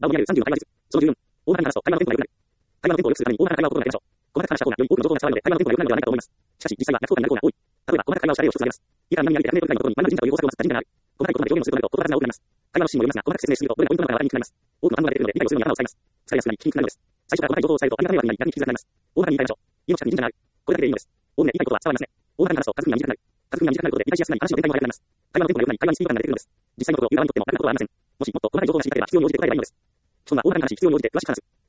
場を見上げる30の会話術。その14。大幅に話すと会話のテンポが良くなる。会話のテンポを良くするために大幅な会話を心がけましょう。細かく話した方がより多くの情報が伝わるので、会話のテンポが良くなるのではないかと思います。しかし、実際は逆効果になる方が多い。例えば、細かく会話をした例を一つ挙げます。以下の南にあり100メートルぐらいのところに前の神社という大阪を作った神社がある。細かいことまで表現をすることになると、言葉数が多くなります。会話のシーンも読みますが、細かく説明しすぎると、どれがポイントなのかが分かりにくくなります。多くの暗号が出てくるので、理解をするのに頭を使います。使いやすくなり、聞きにくくなるのです。最初から細かい情報を伝えると、ありがた迷惑になり、逆に聞きづらくなります。大幅に言い換えましょう。家の近くに神社がある。これだけでいいのです。おおむね言いたいことは伝わりますね。大幅に話すと、家族には短くなる。家族には短くなることで、理解しやすくなり、話の展開も早くなります。会話のテンポが良くなり、会話にスピード感が出てくるのです。実際のところ、ユーザーにとっても大きなことはありません。もし、もっと細かい情報が知りたければ、必要に応じて答えればいいのです。基本は大幅に話し、必要に応じて詳しく話す。